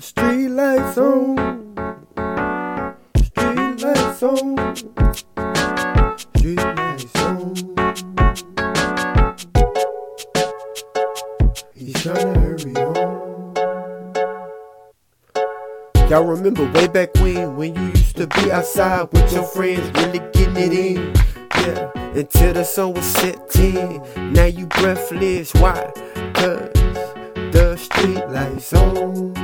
Street lights on. Street lights on. Street lights on. He's trying to hurry on. Y'all remember way back when you used to be outside with your friends, really getting it in. Yeah, until the sun was setting. Now you breathless. Why? Cause the street lights on.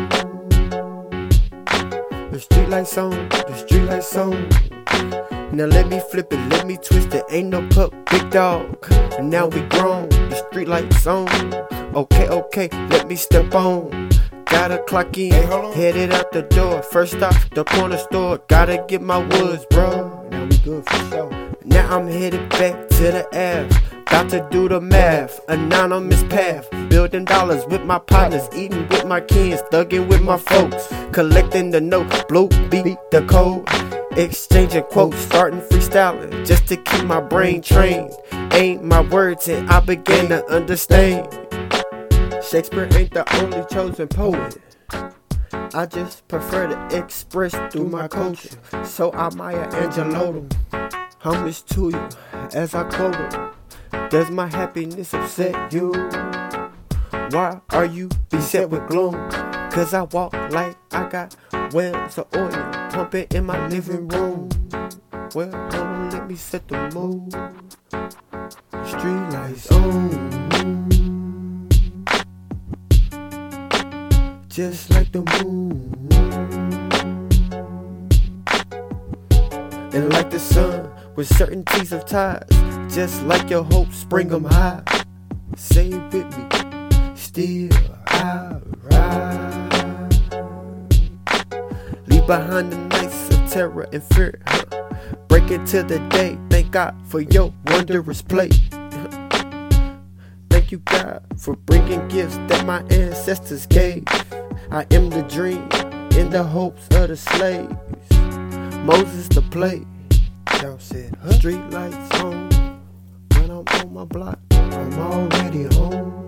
The street lights on. The street lights on. Now let me flip it, let me twist it. Ain't no pup, big dog. And now we grown. The street lights on. Okay, let me step on. Gotta clock in, headed out the door. First stop, the corner store. Gotta get my woods, bro. Now we good for sure. Now I'm headed back to the Ave. About to do the math, anonymous path. Building dollars with my partners, eating with my kids, thugging with my folks. Collecting the note, blue beat the code. Exchanging quotes, starting freestyling, just to keep my brain trained. Ain't my words and I began to understand. Shakespeare ain't the only chosen poet. I just prefer to express through my culture. So I Maya Angelou, homage to you as I quote her. Does my happiness upset you? Why are you beset with gloom? Cause I walk like I got wells of oil pumping in my living room. Well, hold on, let me set the mood. Street lights on. Just like the moon. And like the sun, with certainties of ties. Just like your hopes, bring them high. Say it with me, still I ride. Leave behind the nights of terror and fear. Break into the day, thank God for your wondrous play. Thank you God for bringing gifts that my ancestors gave. I am the dream in the hopes of the slaves. Moses the play. Y'all said, street lights on. When I'm on my block, I'm already home.